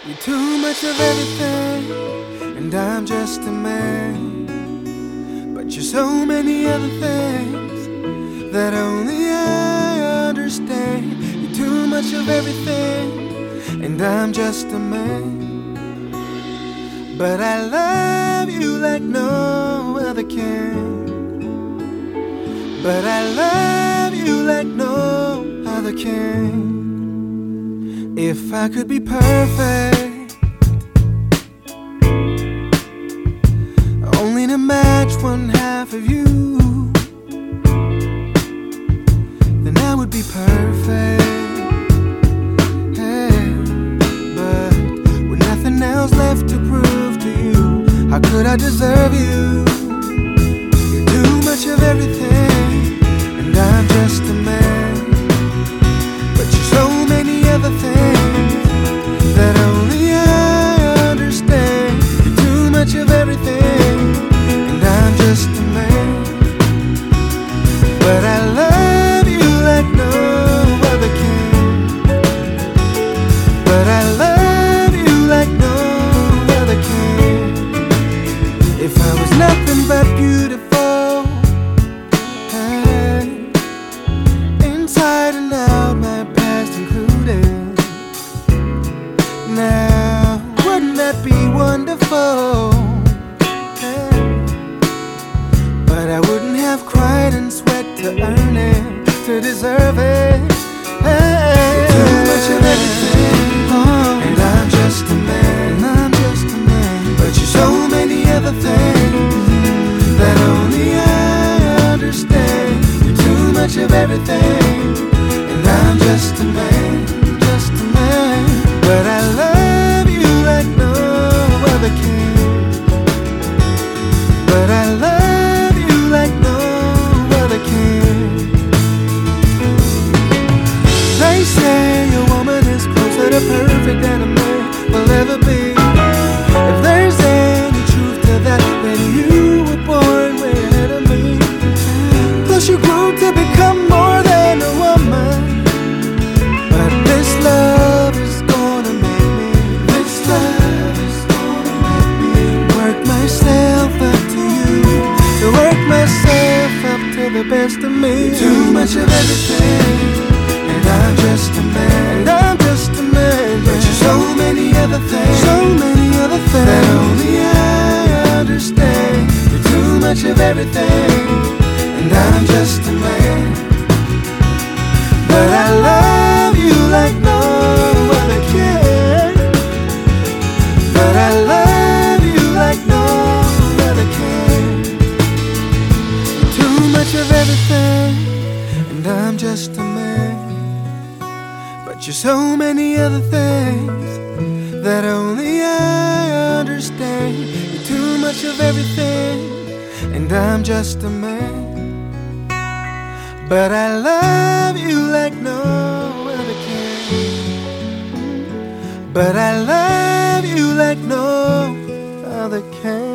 You're too much of everything, and I'm just a man. But you're so many other things that only I understand. You're too much of everything, and I'm just a man. But I love you like no other can. But I love you like no other can. If I could be perfect, only to match one half of you, then I would be perfect. Hey, but with nothing else left to prove to you, how could I deserve you? You're too much of everything, and I'm just a man. But you're so many other things that only I understand. You're too much of everything, and I'm just a man. But I love you like no other can. But I love you like no other can. If I was nothing but beautiful, hey, inside and out, my past included, now wouldn't that be wonderful? Hey, but I wouldn't have cried and sweat to earn it, to deserve it. Hey, too much of everything, and I'm just a man. And I'm just a man. But you're so many other things that only I understand. You're too much of everything, and I'm just a man, just a man. But I love you like no other can. But I love you like no other can. They say a woman is closer to perfect than a man will ever be. If there's any truth to that, then you were born way ahead of me. Plus you grew to become more than a woman. But this love is gonna make me, this love is gonna make me work myself up to you, to work myself up to the best of me. You're too much of everything, and I'm just a man. And I'm just a man. But you're so many other things, so many other things that only I understand. You're too much of everything, and I'm just a man. But I love you like no other can. But I love you like no other can. Too much of everything, and I'm just a man. But you're so many other things that only I understand. You're too much of everything, and I'm just a man. But I love you like no other can. But I love you like no other can.